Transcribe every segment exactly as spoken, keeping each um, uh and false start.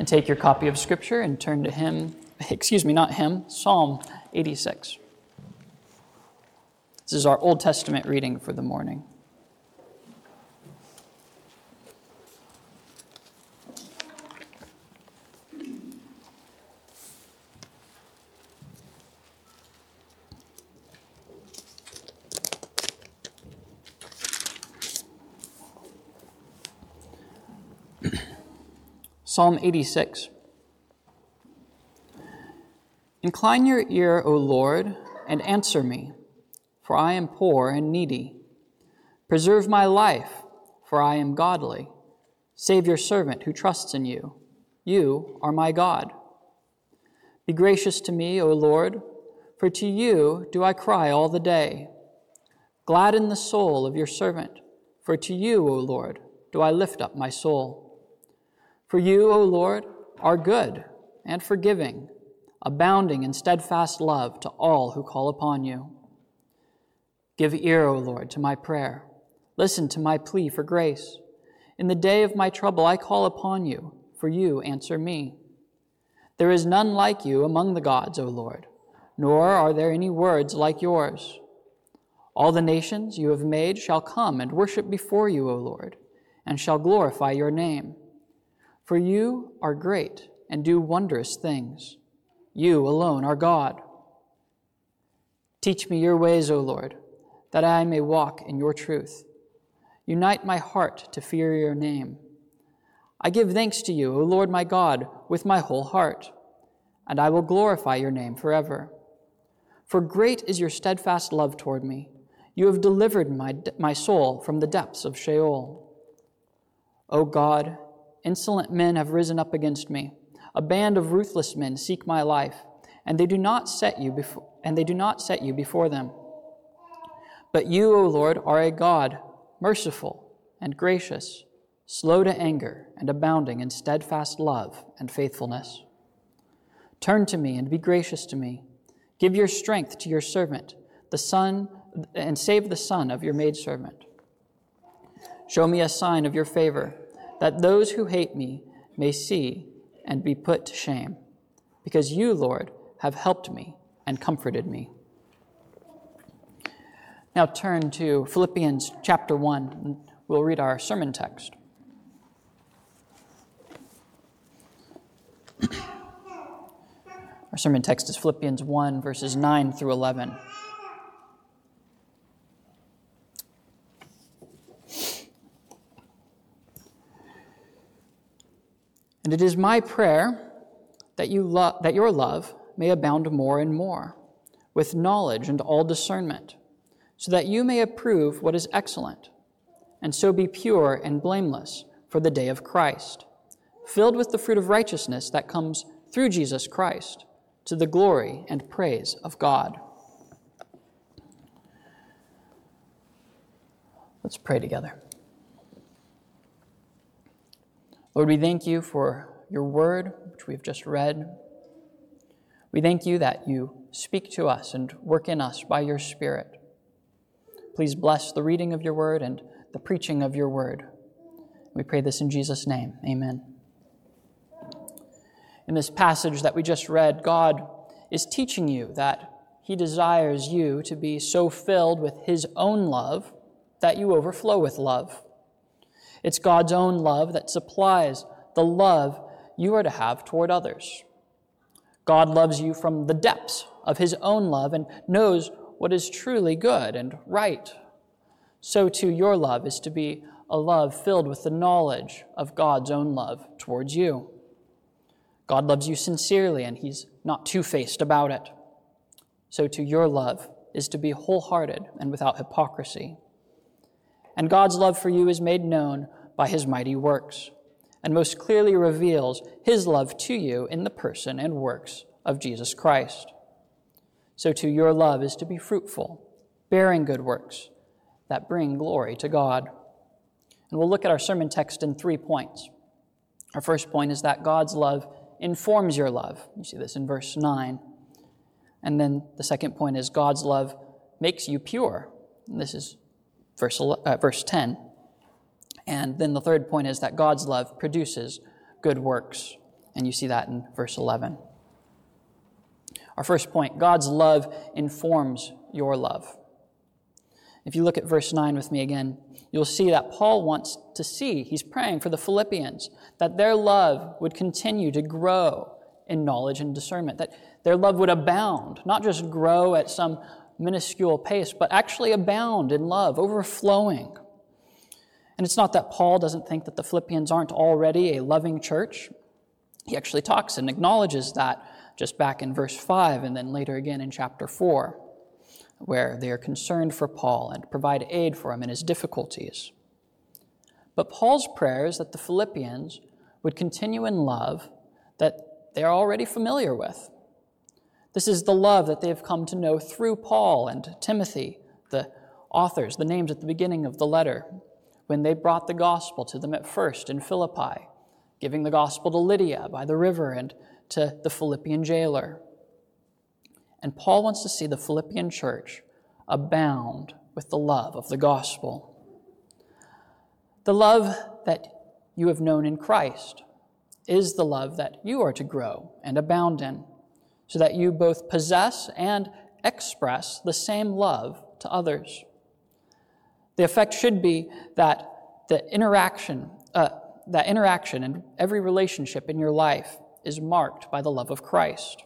And take your copy of Scripture and turn to hymn, excuse me, not hymn, Psalm eighty-six. This is our Old Testament reading for the morning. Psalm eighty-six. Incline your ear, O Lord, and answer me, for I am poor and needy. Preserve my life, for I am godly. Save your servant who trusts in you. You are my God. Be gracious to me, O Lord, for to you do I cry all the day. Gladden the soul of your servant, for to you, O Lord, do I lift up my soul. For you, O Lord, are good and forgiving, abounding in steadfast love to all who call upon you. Give ear, O Lord, to my prayer. Listen to my plea for grace. In the day of my trouble I call upon you, for you answer me. There is none like you among the gods, O Lord, nor are there any words like yours. All the nations you have made shall come and worship before you, O Lord, and shall glorify your name. For you are great and do wondrous things. You alone are God. Teach me your ways, O Lord, that I may walk in your truth. Unite my heart to fear your name. I give thanks to you, O Lord my God, with my whole heart, and I will glorify your name forever. For great is your steadfast love toward me. You have delivered my, my soul from the depths of Sheol. O God, insolent men have risen up against me. A band of ruthless men seek my life, and they do not set you before, and they do not set you before them. But you, O Lord, are a God, merciful and gracious, slow to anger and abounding in steadfast love and faithfulness. Turn to me and be gracious to me. Give your strength to your servant, the son, and save the son of your maidservant. Show me a sign of your favor, that those who hate me may see and be put to shame, because you, Lord, have helped me and comforted me. Now turn to Philippians chapter one, and we'll read our sermon text. Our sermon text is Philippians one, verses nine through eleven. And it is my prayer that you lo- that your love may abound more and more, with knowledge and all discernment, so that you may approve what is excellent, and so be pure and blameless for the day of Christ, filled with the fruit of righteousness that comes through Jesus Christ, to the glory and praise of God. Let's pray together. Lord, we thank you for your word, which we've just read. We thank you that you speak to us and work in us by your Spirit. Please bless the reading of your word and the preaching of your word. We pray this in Jesus' name. Amen. In this passage that we just read, God is teaching you that he desires you to be so filled with his own love that you overflow with love. It's God's own love that supplies the love you are to have toward others. God loves you from the depths of his own love and knows what is truly good and right. So too your love is to be a love filled with the knowledge of God's own love towards you. God loves you sincerely, and he's not two-faced about it. So too your love is to be wholehearted and without hypocrisy. And God's love for you is made known by his mighty works, and most clearly reveals his love to you in the person and works of Jesus Christ. So too your love is to be fruitful, bearing good works that bring glory to God. And we'll look at our sermon text in three points. Our first point is that God's love informs your love. You see this in verse nine. And then the second point is God's love makes you pure. And this is verse, uh, verse ten. And then the third point is that God's love produces good works. And you see that in verse eleven. Our first point, God's love informs your love. If you look at verse nine with me again, you'll see that Paul wants to see, he's praying for the Philippians, that their love would continue to grow in knowledge and discernment, that their love would abound, not just grow at some minuscule pace, but actually abound in love, overflowing. And it's not that Paul doesn't think that the Philippians aren't already a loving church. He actually talks and acknowledges that just back in verse five and then later again in chapter four, where they are concerned for Paul and provide aid for him in his difficulties. But Paul's prayer is that the Philippians would continue in love that they are already familiar with. This is the love that they have come to know through Paul and Timothy, the authors, the names at the beginning of the letter, when they brought the gospel to them at first in Philippi, giving the gospel to Lydia by the river and to the Philippian jailer. And Paul wants to see the Philippian church abound with the love of the gospel. The love that you have known in Christ is the love that you are to grow and abound in, so that you both possess and express the same love to others. The effect should be that the interaction, uh, that interaction in every relationship in your life is marked by the love of Christ.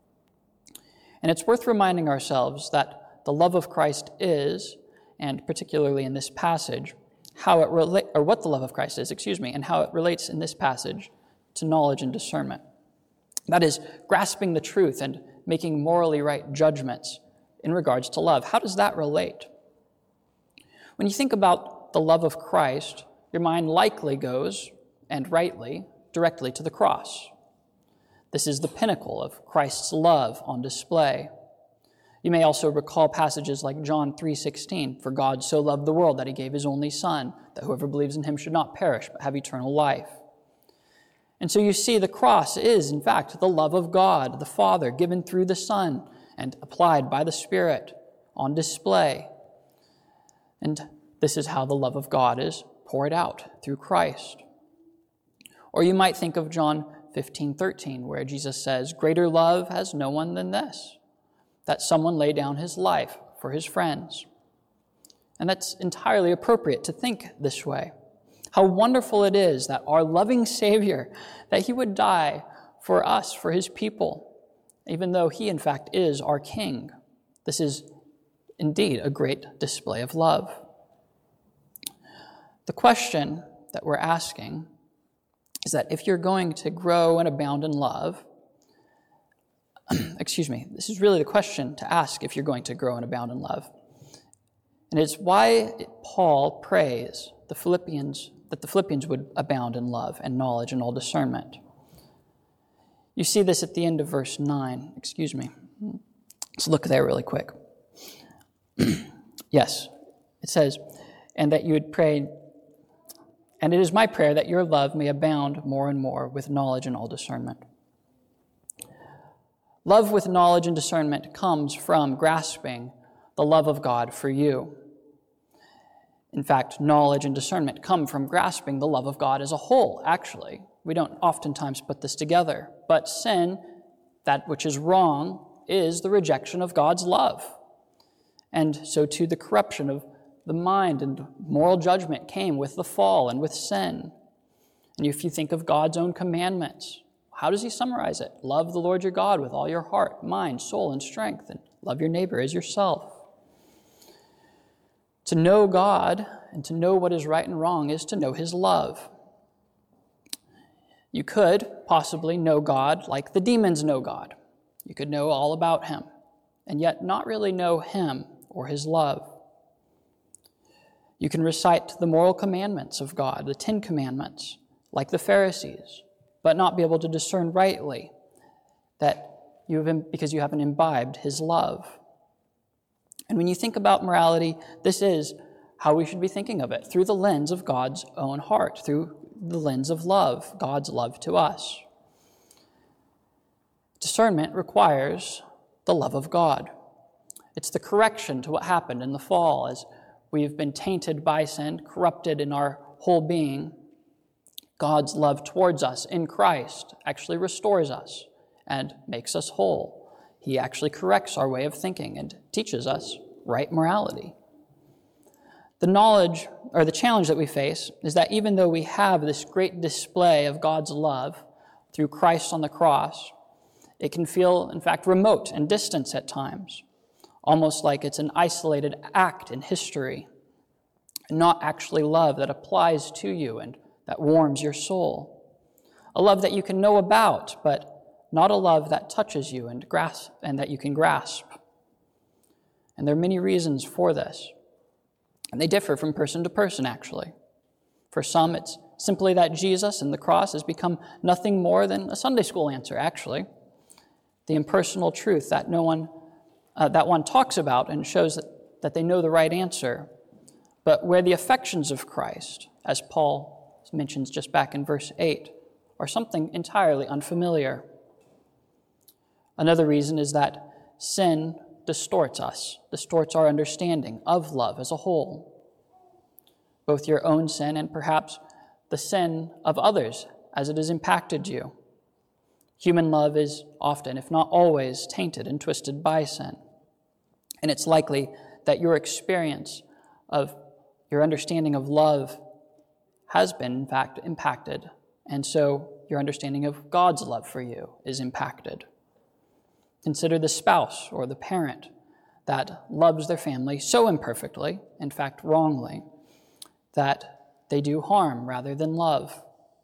And it's worth reminding ourselves that the love of Christ is, and particularly in this passage, how it relate, or what the love of Christ is, excuse me, and how it relates in this passage to knowledge and discernment. That is, grasping the truth and making morally right judgments in regards to love. How does that relate? When you think about the love of Christ, your mind likely goes, and rightly, directly to the cross. This is the pinnacle of Christ's love on display. You may also recall passages like John three sixteen, "For God so loved the world that he gave his only Son, that whoever believes in him should not perish, but have eternal life." And so you see the cross is, in fact, the love of God, the Father, given through the Son and applied by the Spirit on display. And this is how the love of God is poured out through Christ. Or you might think of John fifteen thirteen, where Jesus says, "Greater love has no one than this, that someone lay down his life for his friends." And that's entirely appropriate to think this way. How wonderful it is that our loving Savior, that he would die for us, for his people, even though he, in fact, is our King. This is indeed a great display of love. The question that we're asking is that if you're going to grow and abound in love, excuse me, this is really the question to ask if you're going to grow and abound in love. And it's why Paul prays the Philippians, that the Philippians would abound in love and knowledge and all discernment. You see this at the end of verse nine, excuse me. Let's look there really quick. Yes, it says, "And that you would pray, and it is my prayer that your love may abound more and more with knowledge and all discernment." Love with knowledge and discernment comes from grasping the love of God for you. In fact, knowledge and discernment come from grasping the love of God as a whole, actually. We don't oftentimes put this together. But sin, that which is wrong, is the rejection of God's love. And so too the corruption of the mind and moral judgment came with the fall and with sin. And if you think of God's own commandments, how does he summarize it? Love the Lord your God with all your heart, mind, soul, and strength, and love your neighbor as yourself. To know God and to know what is right and wrong is to know his love. You could possibly know God like the demons know God. You could know all about him, and yet not really know him or his love. You can recite the moral commandments of God, the Ten Commandments, like the Pharisees, but not be able to discern rightly that you have, because you haven't imbibed his love. And when you think about morality, this is how we should be thinking of it, through the lens of God's own heart, through the lens of love, God's love to us. Discernment requires the love of God. It's the correction to what happened in the fall, as we've been tainted by sin, corrupted in our whole being. God's love towards us in Christ actually restores us and makes us whole. He actually corrects our way of thinking and teaches us right morality. The knowledge, or the challenge that we face, is that even though we have this great display of God's love through Christ on the cross, it can feel, in fact, remote and distant at times, almost like it's an isolated act in history, and not actually love that applies to you and that warms your soul. A love that you can know about, but not a love that touches you and grasp and that you can grasp. And there are many reasons for this. And they differ from person to person, actually. For some, it's simply that Jesus and the cross has become nothing more than a Sunday school answer, actually. The impersonal truth that no one, uh, that one talks about and shows that, that they know the right answer, but where the affections of Christ, as Paul mentions just back in verse eight, are something entirely unfamiliar. Another reason is that sin distorts us, distorts our understanding of love as a whole. Both your own sin and perhaps the sin of others as it has impacted you. Human love is often, if not always, tainted and twisted by sin. And it's likely that your experience of your understanding of love has been, in fact, impacted. And so your understanding of God's love for you is impacted. Consider the spouse or the parent that loves their family so imperfectly, in fact wrongly, that they do harm rather than love.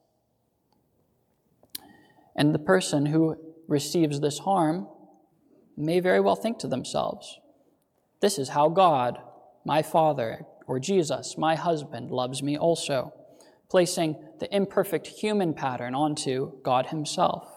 And the person who receives this harm may very well think to themselves, this is how God, my Father, or Jesus, my husband, loves me also, placing the imperfect human pattern onto God himself.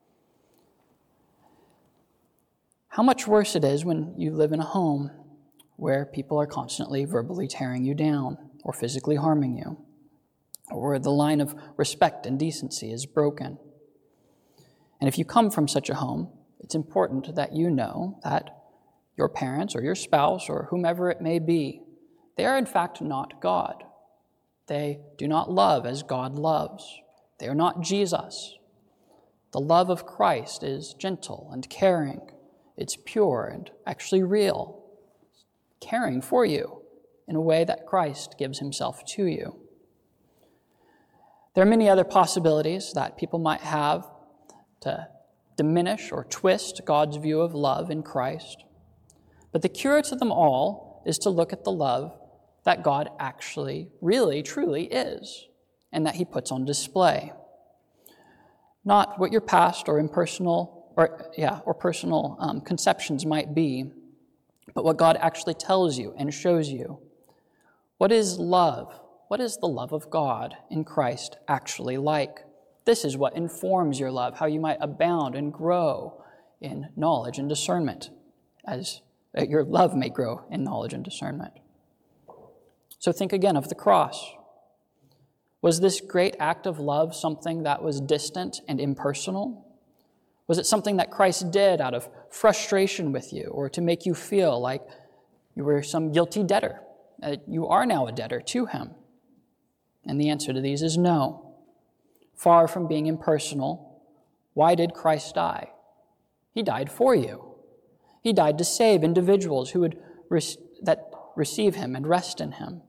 How much worse it is when you live in a home where people are constantly verbally tearing you down or physically harming you, or where the line of respect and decency is broken. And if you come from such a home, it's important that you know that your parents or your spouse or whomever it may be, they are in fact not God. They do not love as God loves. They are not Jesus. The love of Christ is gentle and caring. It's pure and actually real, caring for you in a way that Christ gives himself to you. There are many other possibilities that people might have to diminish or twist God's view of love in Christ. But the cure to them all is to look at the love that God actually, really, truly is, and that he puts on display. Not what your past or impersonal or yeah, or personal um, conceptions might be, but what God actually tells you and shows you. What is love? What is the love of God in Christ actually like? This is what informs your love, how you might abound and grow in knowledge and discernment, as your love may grow in knowledge and discernment. So think again of the cross. Was this great act of love something that was distant and impersonal? Was it something that Christ did out of frustration with you, or to make you feel like you were some guilty debtor? Uh, you are now a debtor to him. And the answer to these is no. Far from being impersonal, why did Christ die? He died for you. He died to save individuals who would re- that receive him and rest in him.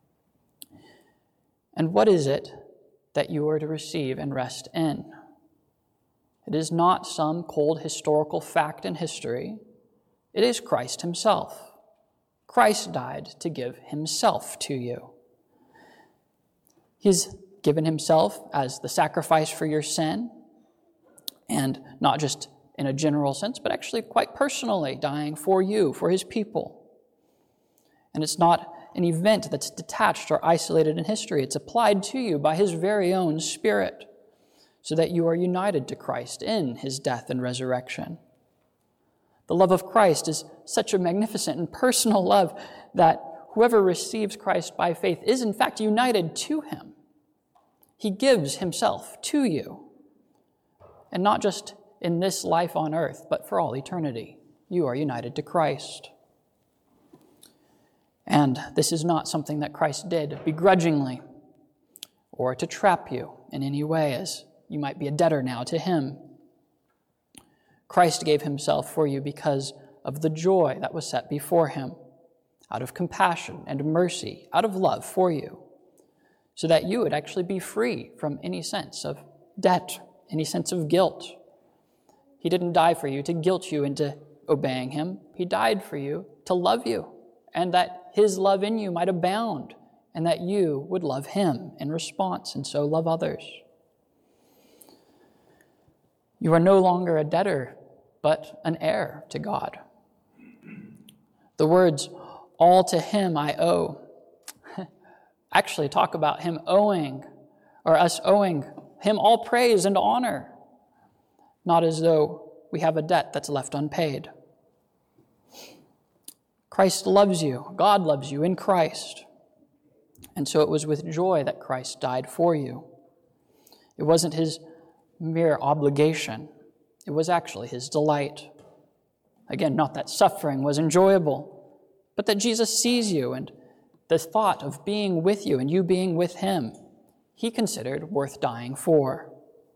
And what is it that you are to receive and rest in? It is not some cold historical fact in history. It is Christ himself. Christ died to give himself to you. He's given himself as the sacrifice for your sin, and not just in a general sense, but actually quite personally dying for you, for his people. And it's not an event that's detached or isolated in history. It's applied to you by his very own Spirit, so that you are united to Christ in his death and resurrection. The love of Christ is such a magnificent and personal love that whoever receives Christ by faith is in fact united to him. He gives himself to you, and not just in this life on earth, but for all eternity. You are united to Christ. And this is not something that Christ did begrudgingly or to trap you in any way, as you might be a debtor now to him. Christ gave himself for you because of the joy that was set before him, out of compassion and mercy, out of love for you, so that you would actually be free from any sense of debt, any sense of guilt. He didn't die for you to guilt you into obeying him. He died for you to love you, and that his love in you might abound, and that you would love him in response, and so love others. You are no longer a debtor, but an heir to God. The words, "all to him I owe," actually talk about him owing, or us owing him all praise and honor, not as though we have a debt that's left unpaid. Christ loves you. God loves you in Christ. And so it was with joy that Christ died for you. It wasn't his mere obligation. It was actually his delight. Again, not that suffering was enjoyable, but that Jesus sees you, and the thought of being with you and you being with him, he considered worth dying for.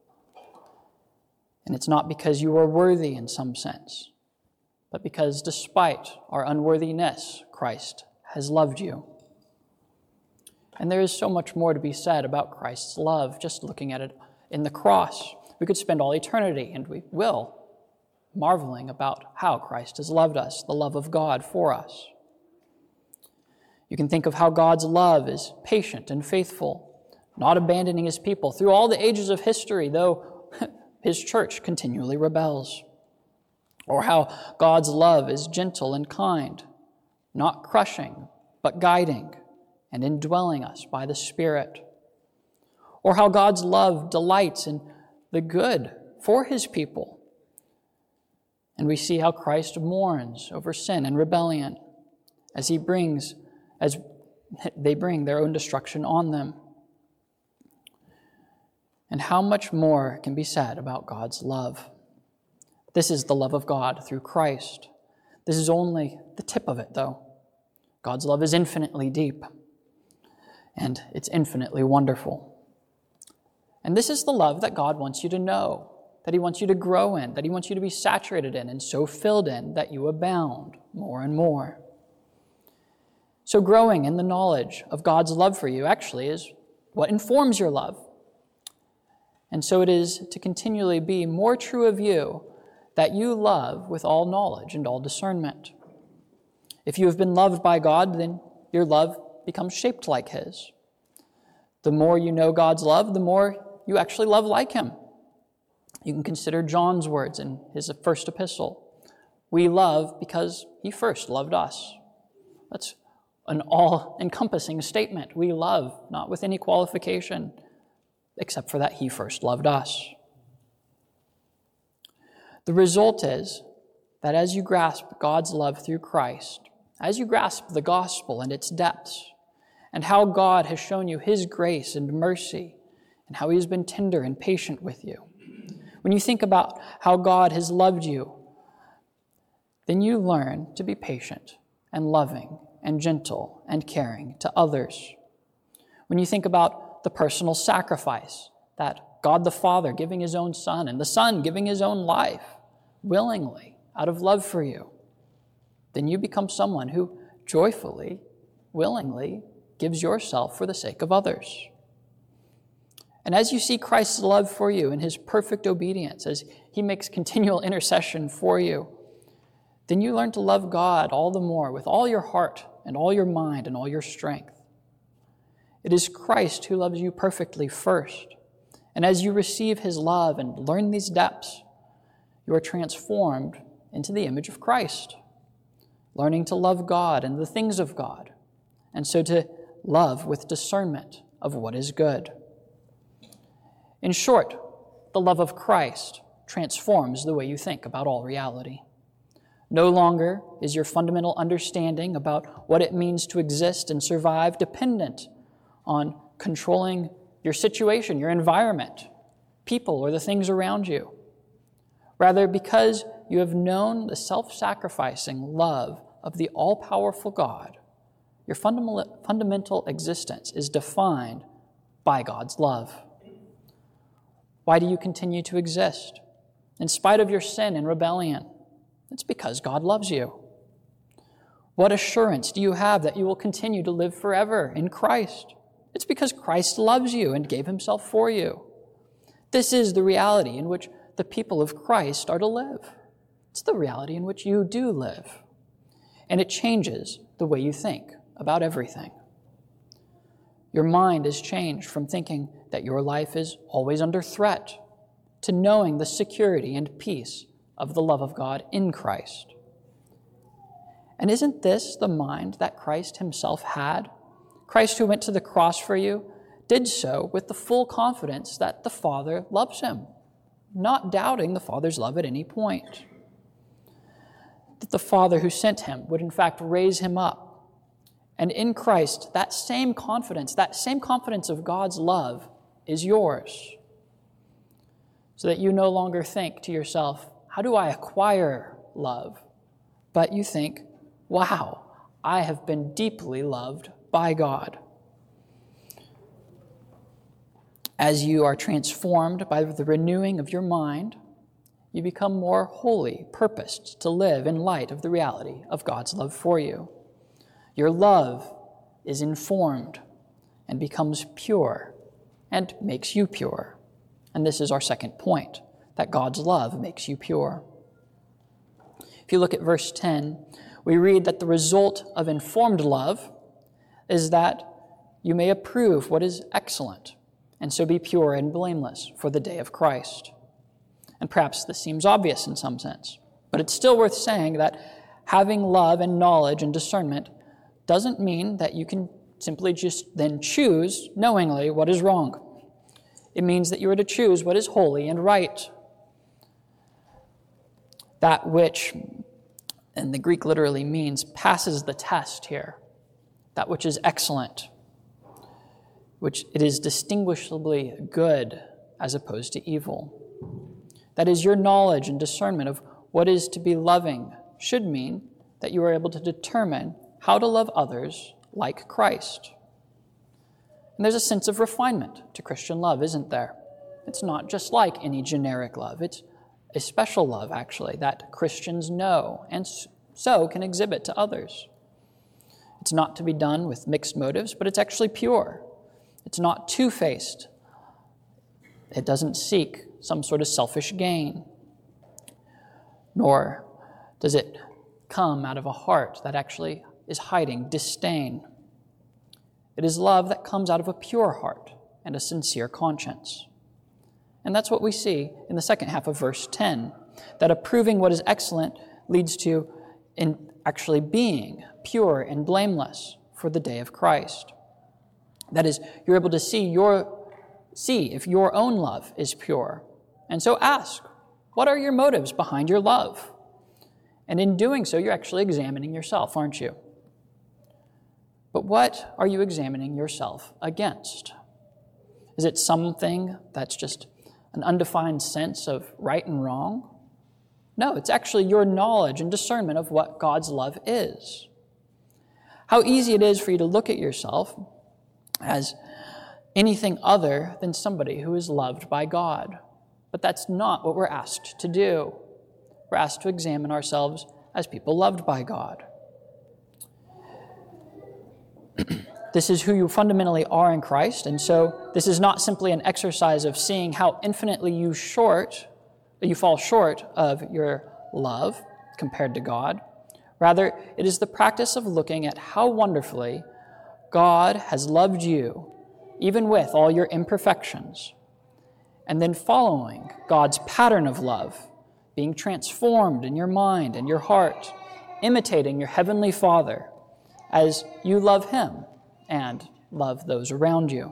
And it's not because you are worthy in some sense, but because despite our unworthiness, Christ has loved you. And there is so much more to be said about Christ's love, just looking at it in the cross. We could spend all eternity, and we will, marveling about how Christ has loved us, the love of God for us. You can think of how God's love is patient and faithful, not abandoning his people through all the ages of history, though his church continually rebels. Or how God's love is gentle and kind, not crushing, but guiding and indwelling us by the Spirit. Or how God's love delights in the good for his people. And we see how Christ mourns over sin and rebellion as he brings, as they bring their own destruction on them. And how much more can be said about God's love? This is the love of God through Christ. This is only the tip of it, though. God's love is infinitely deep, and it's infinitely wonderful. And this is the love that God wants you to know, that he wants you to grow in, that he wants you to be saturated in, and so filled in that you abound more and more. So growing in the knowledge of God's love for you actually is what informs your love. And so it is to continually be more true of you that you love with all knowledge and all discernment. If you have been loved by God, then your love becomes shaped like his. The more you know God's love, the more you actually love like him. You can consider John's words in his first epistle. We love because he first loved us. That's an all-encompassing statement. We love, not with any qualification, except for that he first loved us. The result is that as you grasp God's love through Christ, as you grasp the gospel and its depths, and how God has shown you his grace and mercy, and how he has been tender and patient with you, when you think about how God has loved you, then you learn to be patient and loving and gentle and caring to others. When you think about the personal sacrifice that God the Father giving his own Son and the Son giving his own life willingly out of love for you, then you become someone who joyfully, willingly gives yourself for the sake of others. And as you see Christ's love for you in his perfect obedience, as he makes continual intercession for you, then you learn to love God all the more with all your heart and all your mind and all your strength. It is Christ who loves you perfectly first. And as you receive his love and learn these depths, you are transformed into the image of Christ, learning to love God and the things of God, and so to love with discernment of what is good. In short, the love of Christ transforms the way you think about all reality. No longer is your fundamental understanding about what it means to exist and survive dependent on controlling your situation, your environment, people, or the things around you. Rather, because you have known the self-sacrificing love of the all-powerful God, your fundamental, fundamental existence is defined by God's love. Why do you continue to exist? In spite of your sin and rebellion, it's because God loves you. What assurance do you have that you will continue to live forever in Christ? It's because Christ loves you and gave himself for you. This is the reality in which the people of Christ are to live. It's the reality in which you do live. And it changes the way you think about everything. Your mind is changed from thinking that your life is always under threat to knowing the security and peace of the love of God in Christ. And isn't this the mind that Christ himself had? Christ, who went to the cross for you, did so with the full confidence that the Father loves him, not doubting the Father's love at any point. That the Father who sent him would in fact raise him up. And in Christ, that same confidence, that same confidence of God's love is yours. So that you no longer think to yourself, how do I acquire love? But you think, wow, I have been deeply loved by God. As you are transformed by the renewing of your mind, you become more wholly purposed to live in light of the reality of God's love for you. Your love is informed and becomes pure and makes you pure. And this is our second point, that God's love makes you pure. If you look at verse ten, we read that the result of informed love is that you may approve what is excellent, and so be pure and blameless for the day of Christ. And perhaps this seems obvious in some sense, but it's still worth saying that having love and knowledge and discernment doesn't mean that you can simply just then choose knowingly what is wrong. It means that you are to choose what is holy and right. That which, and the Greek literally means passes the test here. That which is excellent, which it is distinguishably good as opposed to evil. That is, your knowledge and discernment of what is to be loving should mean that you are able to determine how to love others like Christ. And there's a sense of refinement to Christian love, isn't there? It's not just like any generic love. It's a special love, actually, that Christians know and so can exhibit to others. It's not to be done with mixed motives, but it's actually pure. It's not two-faced. It doesn't seek some sort of selfish gain, nor does it come out of a heart that actually is hiding disdain. It is love that comes out of a pure heart and a sincere conscience. And that's what we see in the second half of verse ten, that approving what is excellent leads to in actually being pure and blameless for the day of Christ. That is, you're able to see your see if your own love is pure. And so ask, what are your motives behind your love? And in doing so, you're actually examining yourself, aren't you? But what are you examining yourself against? Is it something that's just an undefined sense of right and wrong? No, it's actually your knowledge and discernment of what God's love is. How easy it is for you to look at yourself as anything other than somebody who is loved by God. But that's not what we're asked to do. We're asked to examine ourselves as people loved by God. This is who you fundamentally are in Christ, and so this is not simply an exercise of seeing how infinitely you short, you fall short of your love compared to God. Rather, it is the practice of looking at how wonderfully God has loved you, even with all your imperfections, and then following God's pattern of love, being transformed in your mind and your heart, imitating your heavenly Father as you love Him and love those around you.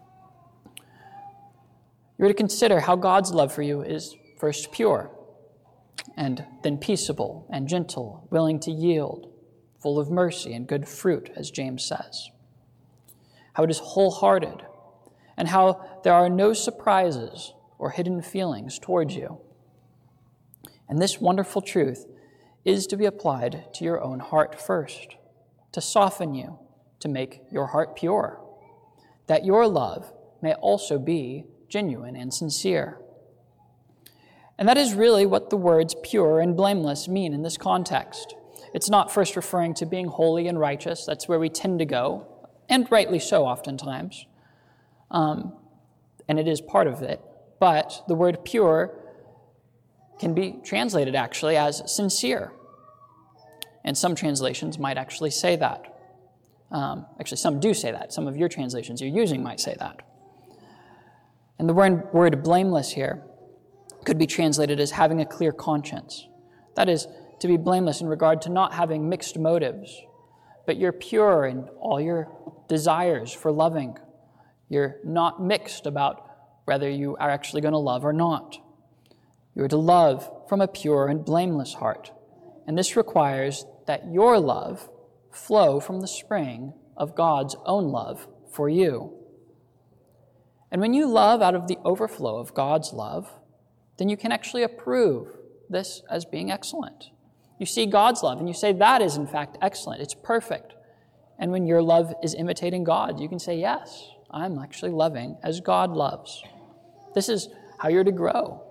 You're to consider how God's love for you is first pure, and then peaceable and gentle, willing to yield, full of mercy and good fruit, as James says. How it is wholehearted, and how there are no surprises or hidden feelings towards you. And this wonderful truth is to be applied to your own heart first, to soften you, to make your heart pure, that your love may also be genuine and sincere. And that is really what the words pure and blameless mean in this context. It's not first referring to being holy and righteous. That's where we tend to go, and rightly so oftentimes. Um, and it is part of it. But the word pure can be translated actually as sincere. And some translations might actually say that. Um, actually, some do say that. Some of your translations you're using might say that. And the word, word blameless here could be translated as having a clear conscience. That is, to be blameless in regard to not having mixed motives, but you're pure in all your desires for loving. You're not mixed about whether you are actually going to love or not. You are to love from a pure and blameless heart. And this requires that your love flow from the spring of God's own love for you. And when you love out of the overflow of God's love, then you can actually approve this as being excellent. You see God's love and you say, that is in fact excellent, it's perfect. And when your love is imitating God, you can say, yes, I'm actually loving as God loves. This is how you're to grow.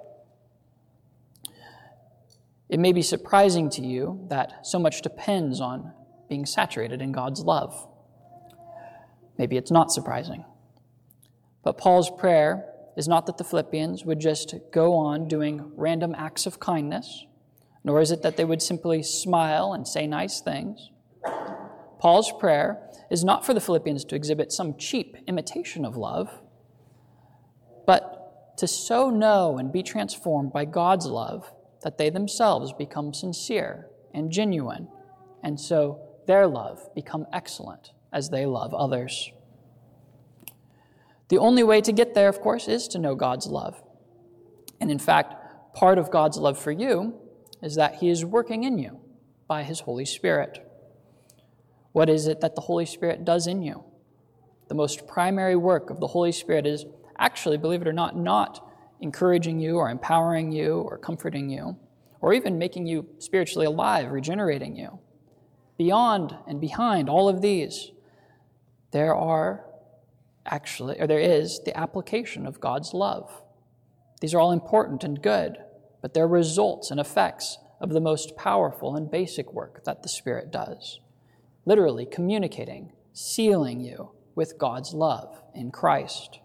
It may be surprising to you that so much depends on being saturated in God's love. Maybe it's not surprising. But Paul's prayer is not that the Philippians would just go on doing random acts of kindness, nor is it that they would simply smile and say nice things. Paul's prayer is not for the Philippians to exhibit some cheap imitation of love, but to so know and be transformed by God's love that they themselves become sincere and genuine, and so their love become excellent as they love others. The only way to get there, of course, is to know God's love. And in fact, part of God's love for you is that He is working in you by His Holy Spirit. What is it that the Holy Spirit does in you? The most primary work of the Holy Spirit is actually, believe it or not, not encouraging you or empowering you or comforting you, or even making you spiritually alive, regenerating you. Beyond and behind all of these, there are actually, or there is the application of God's love. These are all important and good, but they're results and effects of the most powerful and basic work that the Spirit does. Literally communicating, sealing you with God's love in Christ.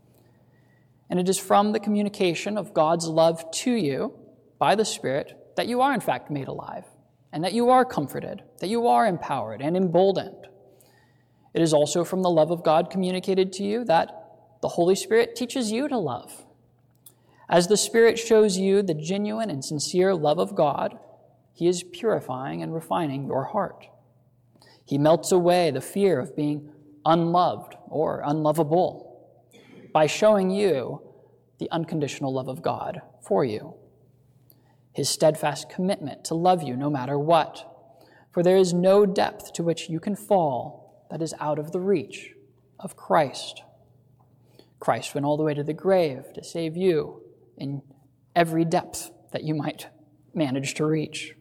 And it is from the communication of God's love to you by the Spirit that you are in fact made alive, and that you are comforted, that you are empowered and emboldened. It is also from the love of God communicated to you that the Holy Spirit teaches you to love. As the Spirit shows you the genuine and sincere love of God, He is purifying and refining your heart. He melts away the fear of being unloved or unlovable by showing you the unconditional love of God for you. His steadfast commitment to love you no matter what, for there is no depth to which you can fall that is out of the reach of Christ. Christ went all the way to the grave to save you in every depth that you might manage to reach.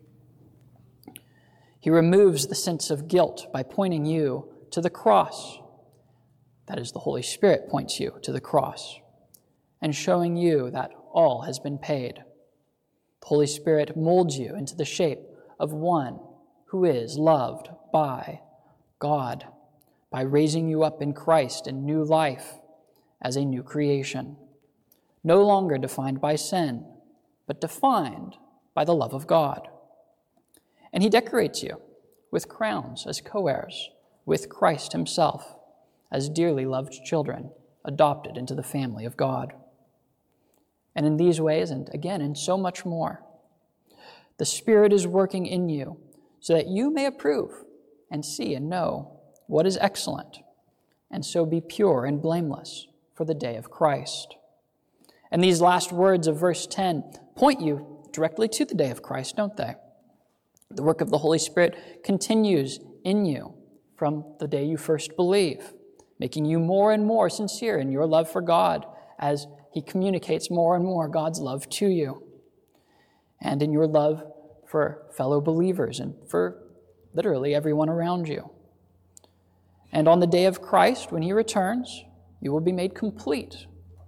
He removes the sense of guilt by pointing you to the cross. That is, the Holy Spirit points you to the cross and showing you that all has been paid. The Holy Spirit molds you into the shape of one who is loved by God, by raising you up in Christ in new life as a new creation, no longer defined by sin, but defined by the love of God. And He decorates you with crowns as co-heirs with Christ Himself, as dearly loved children adopted into the family of God. And in these ways, and again, in so much more, the Spirit is working in you so that you may approve and see and know what is excellent, and so be pure and blameless for the day of Christ. And these last words of verse ten point you directly to the day of Christ, don't they? The work of the Holy Spirit continues in you from the day you first believe, making you more and more sincere in your love for God as He communicates more and more God's love to you, and in your love for fellow believers and for literally everyone around you. And on the day of Christ, when He returns, you will be made complete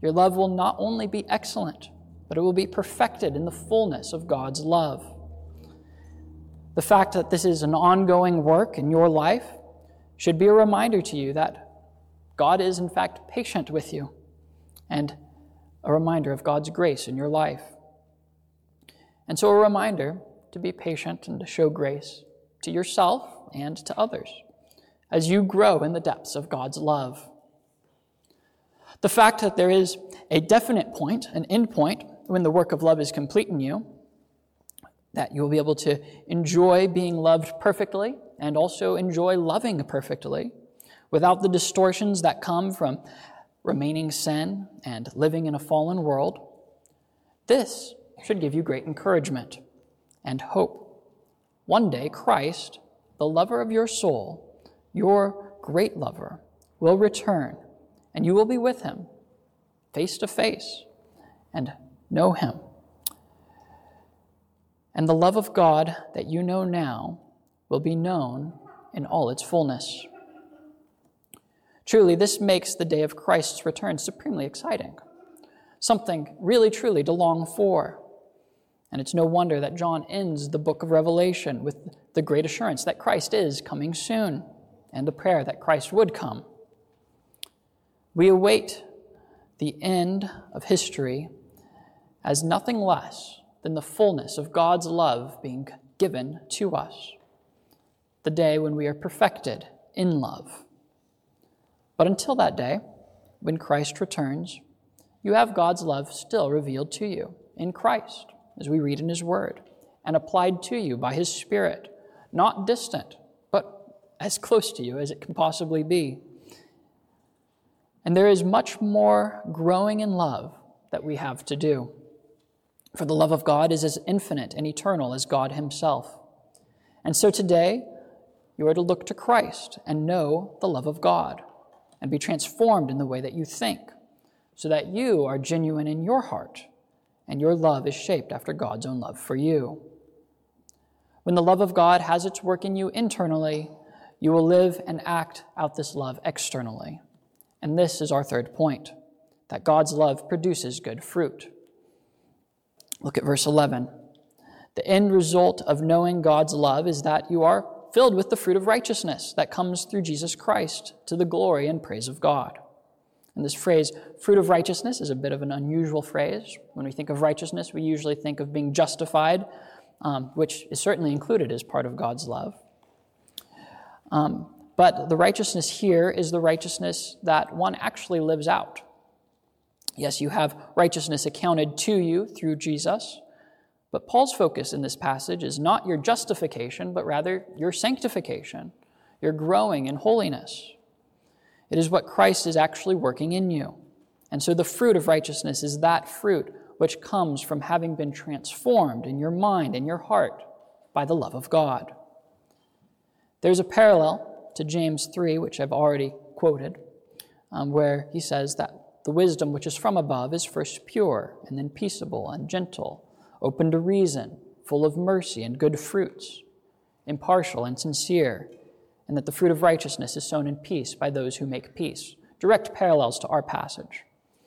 Your love will not only be excellent, but it will be perfected in the fullness of God's love. The fact that this is an ongoing work in your life should be a reminder to you that God is, in fact, patient with you, and a reminder of God's grace in your life. And so a reminder to be patient and to show grace to yourself and to others as you grow in the depths of God's love. The fact that there is a definite point, an end point, when the work of love is complete in you, that you will be able to enjoy being loved perfectly and also enjoy loving perfectly without the distortions that come from remaining sin and living in a fallen world. This should give you great encouragement and hope. One day, Christ, the lover of your soul, your great lover, will return, and you will be with him face to face and know him. And the love of God that you know now will be known in all its fullness. Truly, this makes the day of Christ's return supremely exciting, something really truly to long for. And it's no wonder that John ends the book of Revelation with the great assurance that Christ is coming soon, and the prayer that Christ would come. We await the end of history as nothing less than the fullness of God's love being given to us, the day when we are perfected in love. But until that day, when Christ returns, you have God's love still revealed to you in Christ, as we read in his word, and applied to you by his Spirit, not distant, but as close to you as it can possibly be. And there is much more growing in love that we have to do. For the love of God is as infinite and eternal as God himself. And so today, you are to look to Christ and know the love of God and be transformed in the way that you think, so that you are genuine in your heart and your love is shaped after God's own love for you. When the love of God has its work in you internally, you will live and act out this love externally. And this is our third point, that God's love produces good fruit. Look at verse eleven. The end result of knowing God's love is that you are filled with the fruit of righteousness that comes through Jesus Christ to the glory and praise of God. And this phrase, fruit of righteousness, is a bit of an unusual phrase. When we think of righteousness, we usually think of being justified, um, which is certainly included as part of God's love. Um, but the righteousness here is the righteousness that one actually lives out. Yes, you have righteousness accounted to you through Jesus, but Paul's focus in this passage is not your justification, but rather your sanctification, your growing in holiness. It is what Christ is actually working in you. And so the fruit of righteousness is that fruit which comes from having been transformed in your mind and your heart by the love of God. There's a parallel to James three, which I've already quoted, um, where he says that the wisdom which is from above is first pure, and then peaceable and gentle, open to reason, full of mercy and good fruits, impartial and sincere, and that the fruit of righteousness is sown in peace by those who make peace. Direct parallels to our passage.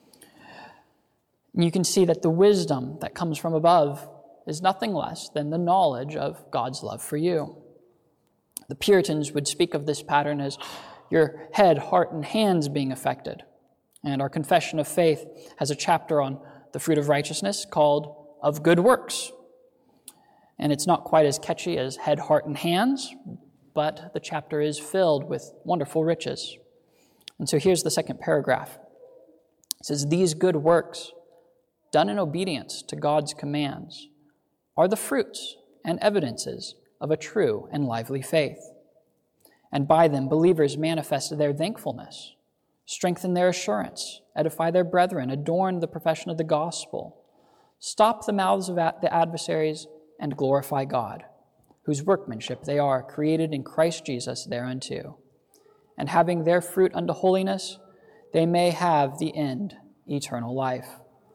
And you can see that the wisdom that comes from above is nothing less than the knowledge of God's love for you. The Puritans would speak of this pattern as your head, heart, and hands being affected. And our Confession of Faith has a chapter on the fruit of righteousness called Of Good Works. And it's not quite as catchy as head, heart, and hands, but the chapter is filled with wonderful riches. And so here's the second paragraph. It says, these good works, done in obedience to God's commands, are the fruits and evidences of a true and lively faith. And by them, believers manifest their thankfulness, strengthen their assurance, edify their brethren, adorn the profession of the gospel, stop the mouths of the adversaries, and glorify God, whose workmanship they are, created in Christ Jesus thereunto. And having their fruit unto holiness, they may have the end, eternal life.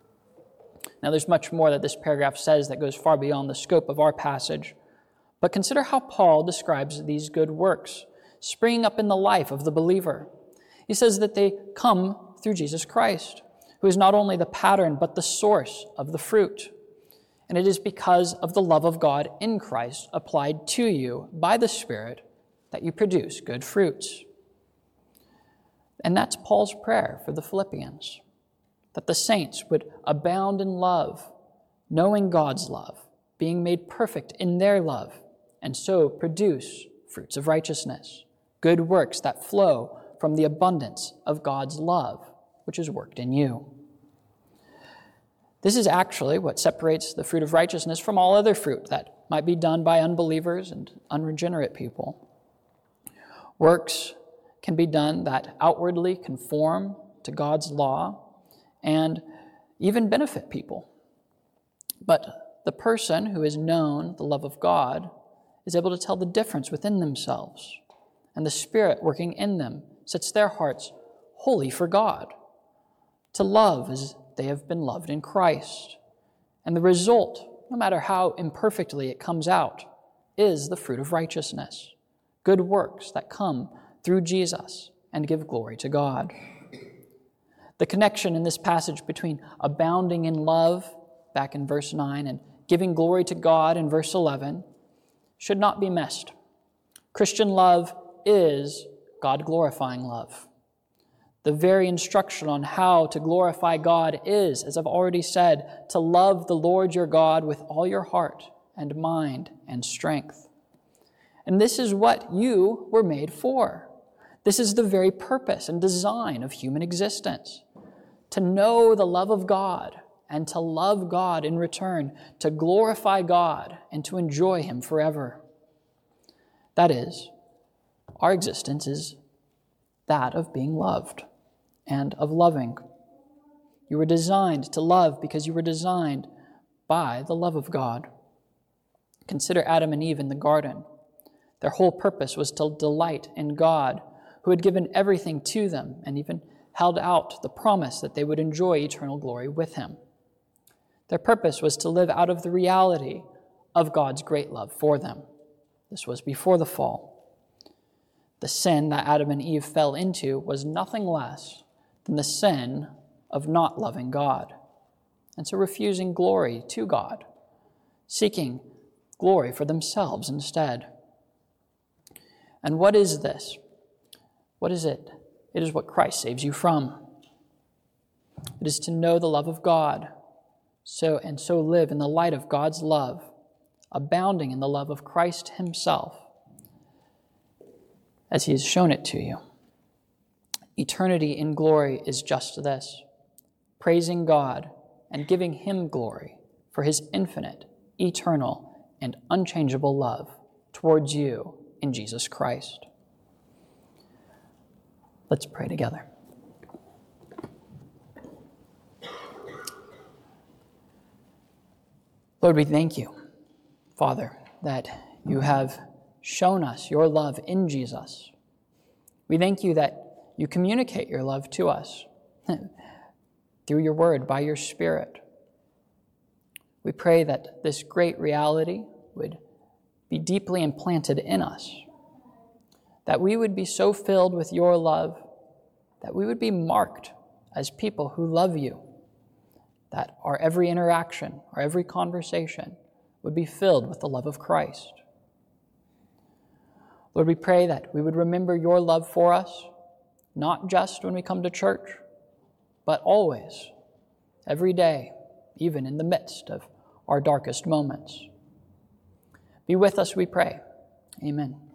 Now there's much more that this paragraph says that goes far beyond the scope of our passage, but consider how Paul describes these good works springing up in the life of the believer. He says that they come through Jesus Christ, who is not only the pattern, but the source of the fruit. And it is because of the love of God in Christ applied to you by the Spirit that you produce good fruits. And that's Paul's prayer for the Philippians, that the saints would abound in love, knowing God's love, being made perfect in their love, and so produce fruits of righteousness, good works that flow from the abundance of God's love, which is worked in you. This is actually what separates the fruit of righteousness from all other fruit that might be done by unbelievers and unregenerate people. Works can be done that outwardly conform to God's law and even benefit people. But the person who has known the love of God is able to tell the difference within themselves, and the Spirit working in them sets their hearts wholly for God, to love as they have been loved in Christ. And the result, no matter how imperfectly it comes out, is the fruit of righteousness, good works that come through Jesus and give glory to God. The connection in this passage between abounding in love, back in verse nine, and giving glory to God in verse eleven, should not be missed. Christian love is God-glorifying love. The very instruction on how to glorify God is, as I've already said, to love the Lord your God with all your heart and mind and strength. And this is what you were made for. This is the very purpose and design of human existence, to know the love of God and to love God in return, to glorify God and to enjoy Him forever. That is, our existence is that of being loved and of loving. You were designed to love because you were designed by the love of God. Consider Adam and Eve in the garden. Their whole purpose was to delight in God, who had given everything to them and even held out the promise that they would enjoy eternal glory with Him. Their purpose was to live out of the reality of God's great love for them. This was before the fall. The sin that Adam and Eve fell into was nothing less than the sin of not loving God, and so refusing glory to God, seeking glory for themselves instead. And what is this? What is it? It is what Christ saves you from. It is to know the love of God, so and so live in the light of God's love, abounding in the love of Christ Himself, as He has shown it to you. Eternity in glory is just this, praising God and giving Him glory for His infinite, eternal, and unchangeable love towards you in Jesus Christ. Let's pray together. Lord, we thank you, Father, that you have shown us your love in Jesus. We thank you that you communicate your love to us through your word, by your Spirit. We pray that this great reality would be deeply implanted in us, that we would be so filled with your love that we would be marked as people who love you, that our every interaction, our every conversation would be filled with the love of Christ. Lord, we pray that we would remember your love for us, not just when we come to church, but always, every day, even in the midst of our darkest moments. Be with us, we pray. Amen.